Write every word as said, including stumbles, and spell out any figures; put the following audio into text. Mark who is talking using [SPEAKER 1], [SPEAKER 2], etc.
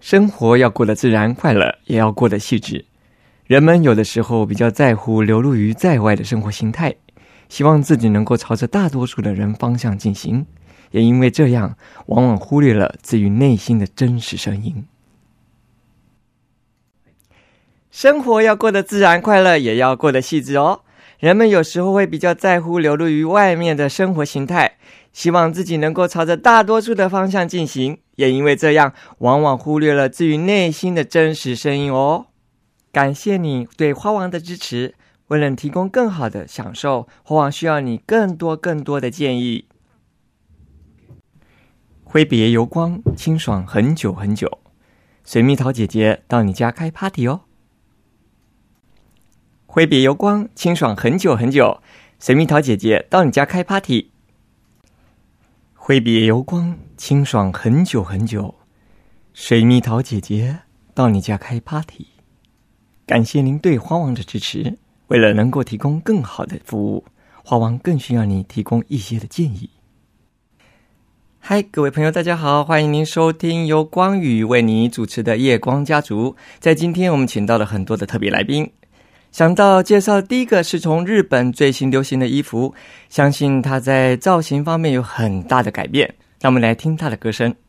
[SPEAKER 1] 生活要过得自然快乐，也要过得细致。人们有的时候比较在乎流露于在外的生活形态，希望自己能够朝着大多数的人方向进行，也因为这样，往往忽略了自于内心的真实声音。生活要过得自然快乐，也要过得细致哦。人们有时候会比较在乎流露于外面的生活形态，希望自己能够朝着大多数的方向进行，也因为这样，往往忽略了自于内心的真实声音哦。感谢你对花王的支持，为了提供更好的享受，花王需要你更多更多的建议。挥别油光，清爽很久很久，水蜜桃姐姐到你家开 party 哦。挥别油光，清爽很久很久，水蜜桃姐姐到你家开 party。挥别油光，清爽很久很久，水蜜桃姐姐到你家开 party。感谢您对花王的支持，为了能够提供更好的服务，花王更需要你提供一些的建议。嗨，各位朋友大家好，欢迎您收听由光宇为你主持的夜光家族。在今天我们请到了很多的特别来宾，想到介绍第一个是从日本最新流行的衣服，相信它在造型方面有很大的改变，让我们来听它的歌声。